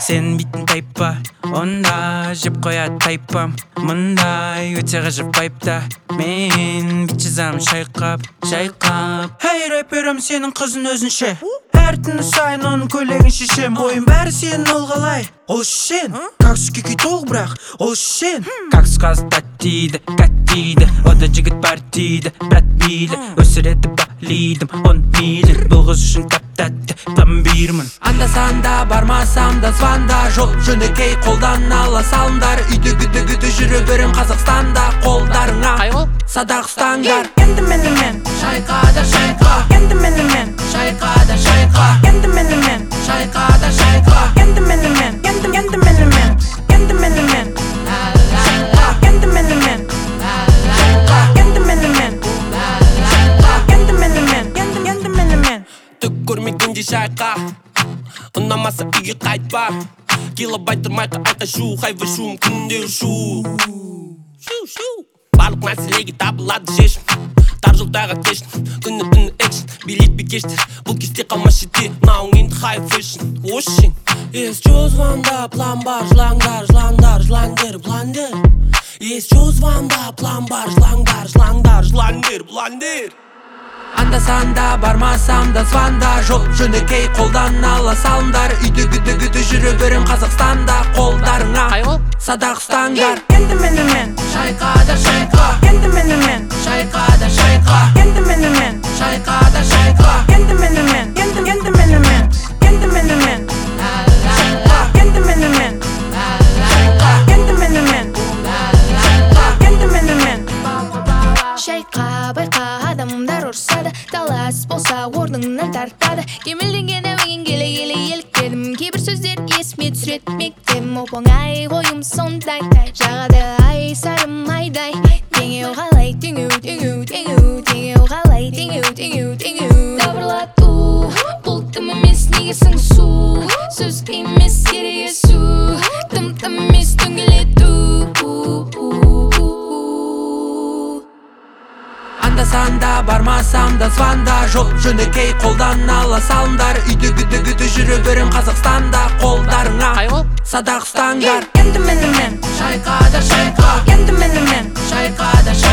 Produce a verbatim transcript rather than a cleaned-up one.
Сен битін тайпа, онда жеп қояды тайпам. Мұндай өте ғажап вайпта, мен бит жазамын шайқап, шайқап. Хей рэперім сенің қызын өзінше, әр түні сайын оның көйлегін шешем. Бойым бәрі сенің ол қалай, ол сен. Каксус күйкей толық бірақ, ол сен. Каксус қаз тәттейді, кәттейді, ода жігіт бар дейді, брат мейлі, өсіреді балидым он мейлі. Бұл қыз үшін тәп-тәтті пломбирмін. Анда-санда бармасам да званда, жол жөнекей қолдан ала салымдар. Үйді күді-күді жүрі бірім Қазақстанда, қолдарыңа садақ ұстаңдар. Енді менімен шайқа да шайқа, енді менімен шайқа да шайқа, енді менімен шайқа да шайқа, енді менімен енді енді менімен енді менімен енді менімен енді менімен енді менімен енді енді менімен түк көрмегенде шайқа, ұнамаса үйге қайтпа. Килобайт тұрмайқа айқа шу, хайвы шум күнде шу. Барлық мәселеге табылады шешім, тар жолдағы кештім, күні түні экшн, билетпей кештір. Бұл кесте қалмас шетте, науың енді хай фэшн. Ошын Ес чузванда план бар, жылаңдар, жылаңдар, жылаңдер, бландер. Ес чузванда план бар, жылаңдар, жылаңдар, жылаңдер, бландер. Анда-санда бармасам да званда, жол жөнекей қолдан ала салымдар. Үйді күді-күді жүрі бірім Қазақстанда, қолдарыңа садақ ұстаңдар. Енді менімен шайқа да шайқа, енді менімен шайқа да шайқа, енді менімен шайқа да шайқа, енді менімен енді енді менімен енді менімен енді менімен енді менімен енді менімен Шайқа байқа адамдар ұрсады, талас болса орныңнан тартады. Кемелденген әуенген келе-келе еліктедім, кейбір сөздер есіме түсіреді мектебім. Оп-оңай ойым сондай, жағады ай сарым айдай. Теңеу қалай, теңеу, теңеу, теңеу, теңеу қалай, теңеу, теңеу, теңеу. Дабырлату, бұл тым емес неге сыңсу, сөз емес керегі су, тым-тым емес дөңгелету. Анда-санда бармасам да званда, жол жөнекей қолдан ала салымдар. Үйді күді-күді жүрі бірім Қазақстанда, қолдарыңа садақ ұстаңдар. Енді менімен шайқа да шайқа, енді менімен шайқа да шайқа.